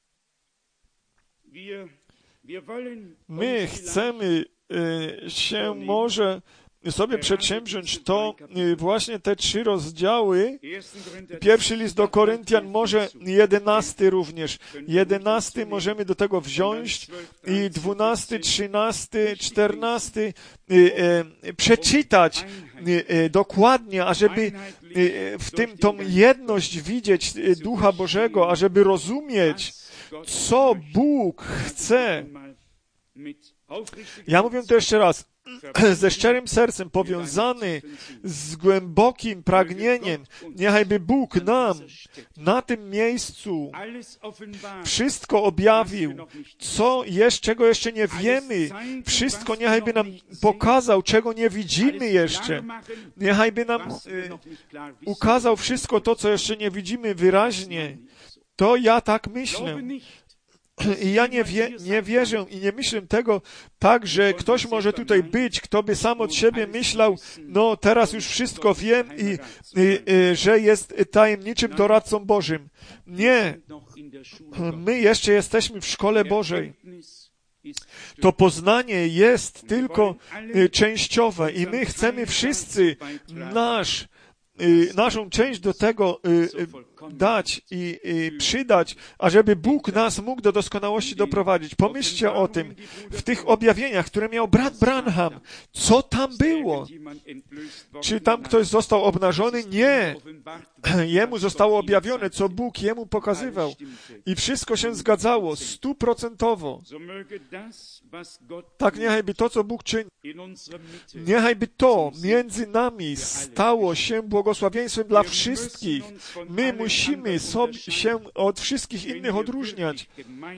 My chcemy y, się może sobie przedsięwziąć to właśnie te trzy rozdziały. Pierwszy list do Koryntian, może jedenasty również. Jedenasty możemy do tego wziąć i dwunasty, trzynasty, czternasty przeczytać dokładnie, ażeby w tym tą jedność widzieć Ducha Bożego, ażeby rozumieć, co Bóg chce. Ja mówię to jeszcze raz. Ze szczerym sercem, powiązany z głębokim pragnieniem, niechajby Bóg nam na tym miejscu wszystko objawił, co jeszcze, czego jeszcze nie wiemy, wszystko niechajby nam pokazał, czego nie widzimy jeszcze, niechajby nam y, ukazał wszystko to, co jeszcze nie widzimy wyraźnie. To ja tak myślę. I ja nie, wie, nie wierzę i nie myślę tego tak, że ktoś może tutaj być, kto by sam od siebie myślał, no teraz już wszystko wiem i, i, i że jest tajemniczym doradcą Bożym. Nie. My jeszcze jesteśmy w szkole Bożej. To poznanie jest tylko częściowe i my chcemy wszyscy nasz naszą część do tego dać i, i przydać, ażeby Bóg nas mógł do doskonałości doprowadzić. Pomyślcie o tym, w tych objawieniach, które miał brat Branham, co tam było? Czy tam ktoś został obnażony? Nie. Jemu zostało objawione, co Bóg jemu pokazywał. I wszystko się zgadzało, stuprocentowo. Tak niechajby to, co Bóg czyni, niechajby to między nami stało się błogosławieństwem dla wszystkich. My musimy sobie się od wszystkich innych odróżniać.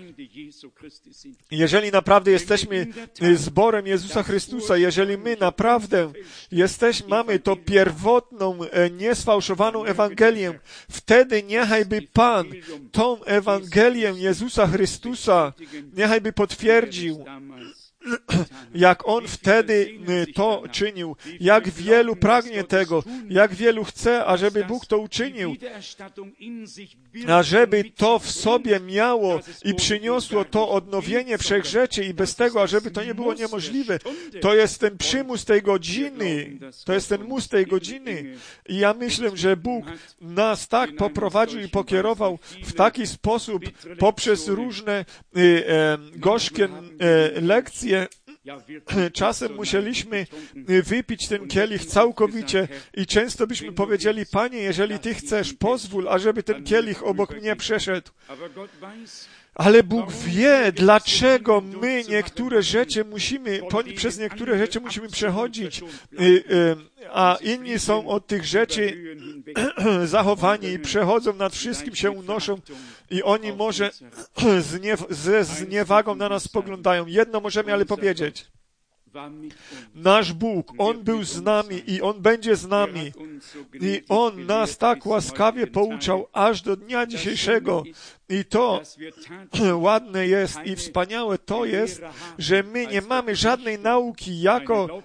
Jeżeli naprawdę jesteśmy zborem Jezusa Chrystusa, jeżeli my naprawdę jesteśmy, mamy to pierwotną, niesfałszowaną Ewangelię, wtedy niechajby Pan tą Ewangelię Jezusa Chrystusa niechajby potwierdził, jak On wtedy to czynił, jak wielu pragnie tego, jak wielu chce, ażeby Bóg to uczynił, ażeby to w sobie miało i przyniosło to odnowienie wszechrzeczy i bez tego, ażeby to nie było niemożliwe. To jest ten przymus tej godziny, to jest ten mus tej godziny. I ja myślę, że Bóg nas tak poprowadził i pokierował w taki sposób poprzez różne y, e, gorzkie e, lekcje. Czasem musieliśmy wypić ten kielich całkowicie i często byśmy powiedzieli, Panie, jeżeli Ty chcesz, pozwól, ażeby ten kielich obok mnie przeszedł. Ale Bóg wie, dlaczego my niektóre rzeczy musimy, przez niektóre rzeczy musimy przechodzić, a inni są od tych rzeczy zachowani i przechodzą nad wszystkim, się unoszą i oni może ze zniewagą na nas spoglądają. Jedno możemy ale powiedzieć. Nasz Bóg, On był z nami i On będzie z nami. I On nas tak łaskawie pouczał aż do dnia dzisiejszego. I to ładne jest i wspaniałe to jest, że my nie mamy żadnej nauki jako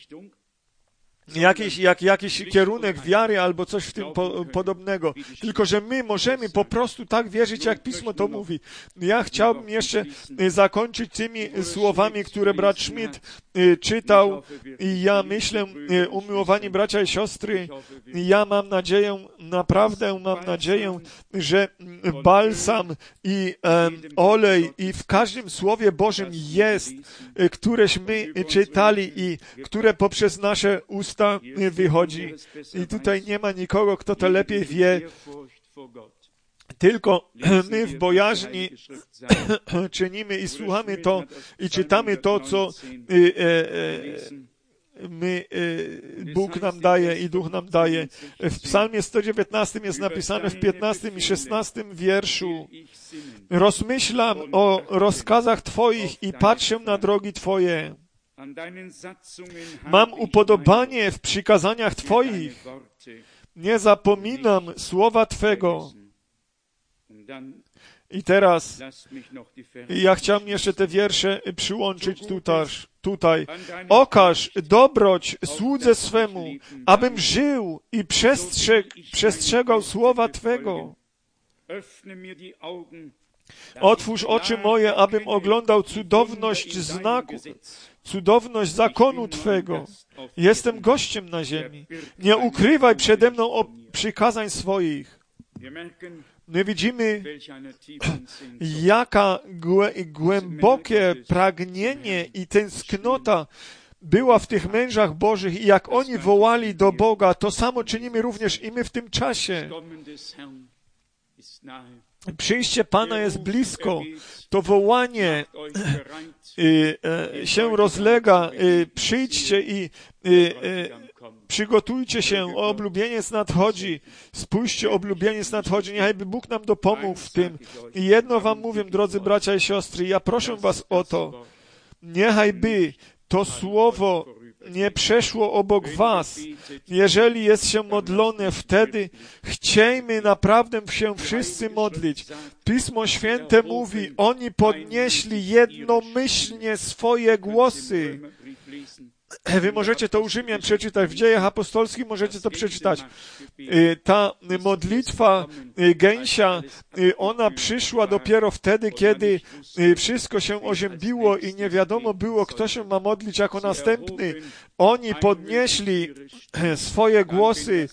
Jakiś, jak, jakiś kierunek wiary albo coś w tym po, podobnego. Tylko, że my możemy po prostu tak wierzyć, jak Pismo to mówi. Ja chciałbym jeszcze zakończyć tymi słowami, które brat Schmidt czytał i ja myślę, umiłowani bracia i siostry, ja mam nadzieję, naprawdę mam nadzieję, że balsam i um, olej i w każdym Słowie Bożym jest, któreśmy czytali i które poprzez nasze usta wychodzi. I tutaj nie ma nikogo, kto to lepiej wie. Tylko my w bojaźni czynimy i słuchamy to i czytamy to, co my, Bóg nam daje i Duch nam daje. W Psalmie sto dziewiętnastym jest napisane w piętnastym i szesnastym wierszu: rozmyślam o rozkazach Twoich i patrzę na drogi Twoje. Mam upodobanie w przykazaniach Twoich. Nie zapominam słowa Twego. I teraz ja chciałem jeszcze te wiersze przyłączyć tutaj. tutaj. Okaż dobroć słudze swemu, abym żył i przestrzeg, przestrzegał słowa Twego. Otwórz oczy moje, abym oglądał cudowność znaku, cudowność zakonu Twego. Jestem gościem na ziemi. Nie ukrywaj przede mną o przykazań swoich. My widzimy, jaka głębokie pragnienie i tęsknota była w tych mężach Bożych i jak oni wołali do Boga, to samo czynimy również i my w tym czasie. Przyjście Pana jest blisko. To wołanie y, y, się rozlega. Y, przyjdźcie i y, y, przygotujcie się. Oblubieniec nadchodzi. Spójrzcie, oblubieniec nadchodzi. Niechajby Bóg nam dopomógł w tym. I jedno wam mówię, drodzy bracia i siostry, ja proszę was o to. Niechajby to słowo nie przeszło obok was. Jeżeli jest się modlone, wtedy chciejmy naprawdę się wszyscy modlić. Pismo Święte mówi, oni podnieśli jednomyślnie swoje głosy. Wy możecie to u Rzymian przeczytać, w Dziejach Apostolskich możecie to przeczytać. Ta modlitwa gęsia, ona przyszła dopiero wtedy, kiedy wszystko się oziębiło i nie wiadomo było, kto się ma modlić jako następny. oni podnieśli swoje głosy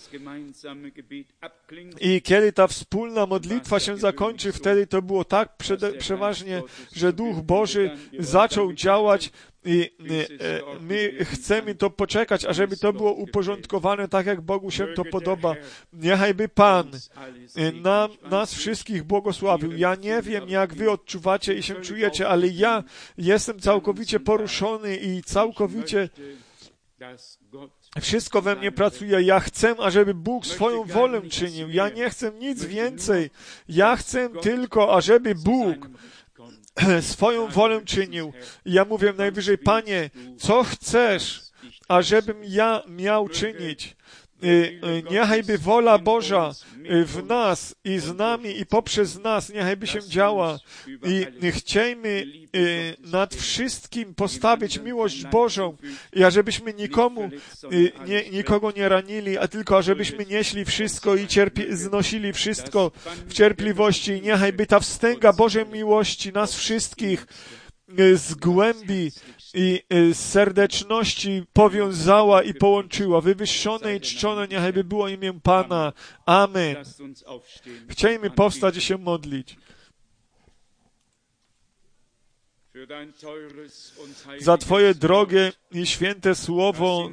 i kiedy ta wspólna modlitwa się zakończy, wtedy to było tak przede, przeważnie, że Duch Boży zaczął działać i my chcemy to poczekać, ażeby to było uporządkowane tak, jak Bogu się to podoba. Niechajby Pan nam, nas wszystkich błogosławił. Ja nie wiem, jak wy odczuwacie i się czujecie, ale ja jestem całkowicie poruszony i całkowicie wszystko we mnie pracuje. Ja chcę, ażeby Bóg swoją wolę czynił. Ja nie chcę nic więcej. Ja chcę tylko, ażeby Bóg swoją wolę czynił. I ja mówię najwyżej, Panie, co chcesz, ażebym ja miał czynić? Niechajby wola Boża w nas i z nami i poprzez nas, niechajby się działa. I chciejmy nad wszystkim postawić miłość Bożą i ażebyśmy nikomu, nie, nikogo nie ranili, a tylko ażebyśmy nieśli wszystko i cierpi, znosili wszystko w cierpliwości. I niechajby ta wstęga Bożej miłości nas wszystkich z głębi i z serdeczności powiązała i połączyła. Wywyższone i czczone niechajby było imię Pana. Amen. Chciejmy powstać i się modlić. Za Twoje drogie i święte słowo,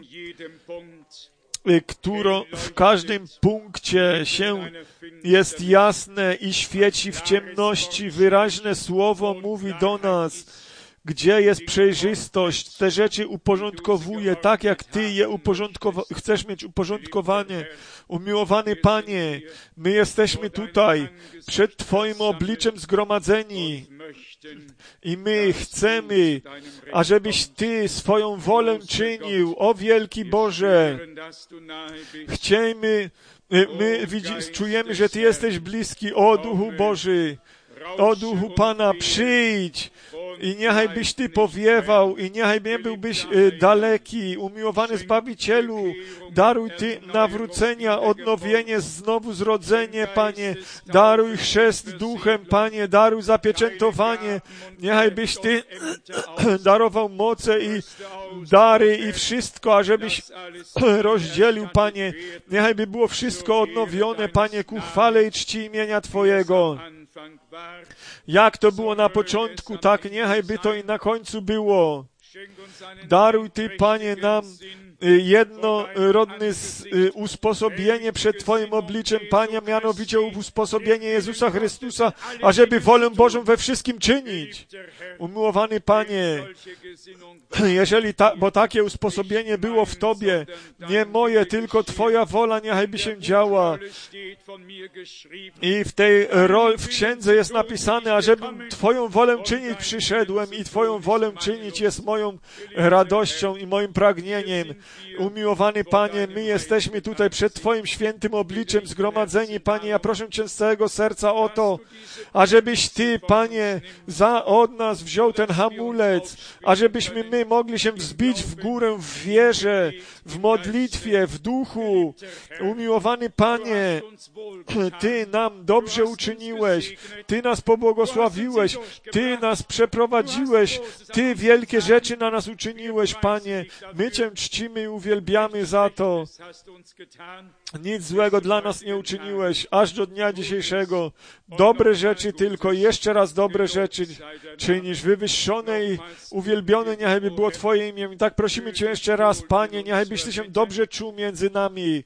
które w każdym punkcie się jest jasne i świeci w ciemności. Wyraźne słowo mówi do nas, gdzie jest przejrzystość. Te rzeczy uporządkowuje tak, jak Ty je uporządkowa- chcesz mieć uporządkowanie. Umiłowany Panie, my jesteśmy tutaj przed Twoim obliczem zgromadzeni i my chcemy, ażebyś Ty swoją wolę czynił. O wielki Boże, chciejmy, my widzimy, czujemy, że Ty jesteś bliski. O Duchu Boży, o Duchu Pana, przyjdź i niechaj byś Ty powiewał i niechaj nie byłbyś daleki. Umiłowany Zbawicielu, daruj Ty nawrócenia, odnowienie, znowu zrodzenie, Panie. Daruj chrzest Duchem, Panie. Daruj zapieczętowanie. Niechaj byś Ty darował moce i dary i wszystko, ażebyś rozdzielił, Panie. Niechaj by było wszystko odnowione, Panie, ku chwale i czci imienia Twojego. Jak to było na początku, tak niechaj by to i na końcu było. Daruj Ty, Panie, nam jednorodne usposobienie przed Twoim obliczem, Panie, mianowicie usposobienie Jezusa Chrystusa, ażeby wolę Bożą we wszystkim czynić. Umiłowany Panie, jeżeli ta, bo takie usposobienie było w Tobie, nie moje, tylko Twoja wola niechaj by się działa. I w tej rol, w księdze jest napisane, ażebym Twoją wolę czynić przyszedłem i Twoją wolę czynić jest moją radością i moim pragnieniem. Umiłowany Panie, my jesteśmy tutaj przed Twoim świętym obliczem zgromadzeni, Panie. Ja proszę Cię z całego serca o to, ażebyś Ty, Panie, za od nas wziął ten hamulec, ażebyśmy my mogli się wzbić w górę w wierze, w modlitwie, w duchu. Umiłowany Panie, Ty nam dobrze uczyniłeś, Ty nas pobłogosławiłeś, Ty nas przeprowadziłeś, Ty wielkie rzeczy na nas uczyniłeś, Panie. My Cię czcimy i uwielbiamy za to. Nic złego dla nas nie uczyniłeś, aż do dnia dzisiejszego. Dobre rzeczy tylko, jeszcze raz dobre rzeczy czynisz. Wywyższone i uwielbione niechaj by było Twoje imię. I tak prosimy Cię jeszcze raz, Panie, niechaj byś Ty się dobrze czuł między nami.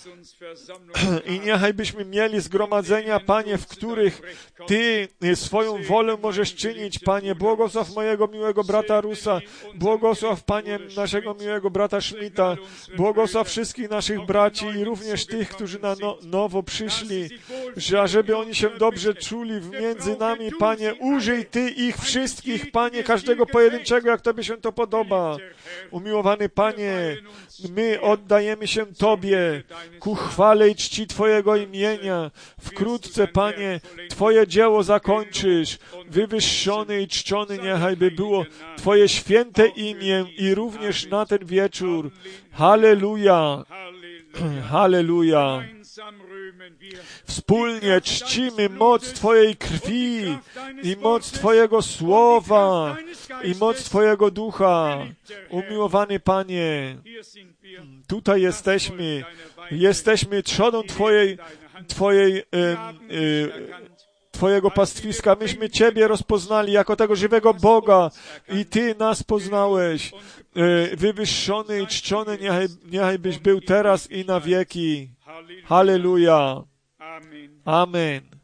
I niechaj byśmy mieli zgromadzenia, Panie, w których Ty swoją wolę możesz czynić, Panie. Błogosław mojego miłego brata Rusa, błogosław, Panie, naszego miłego brata Schmidta, błogosław wszystkich naszych braci i również tych, którzy na no, nowo przyszli, że ażeby oni się dobrze czuli między nami, Panie. Użyj Ty ich wszystkich, Panie, każdego pojedynczego, jak Tobie się to podoba. Umiłowany Panie, my oddajemy się Tobie ku chwale i czci Twojego imienia. Wkrótce, Panie, Twoje dzieło zakończysz. Wywyższony i czczony niechaj by było Twoje święte imię i również na ten wieczór. Halleluja! Halleluja! Wspólnie czcimy moc Twojej krwi i moc Twojego słowa i moc Twojego ducha. Umiłowany Panie, tutaj jesteśmy. Jesteśmy trzodą Twojej, Twojej, y, y, Twojego pastwiska. Myśmy Ciebie rozpoznali jako tego żywego Boga i Ty nas poznałeś. Y, wywyższony i czczony niechaj, niechaj byś był teraz i na wieki. Halleluja. Amen.